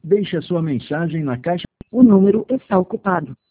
Deixe a sua mensagem na caixa. O número está ocupado.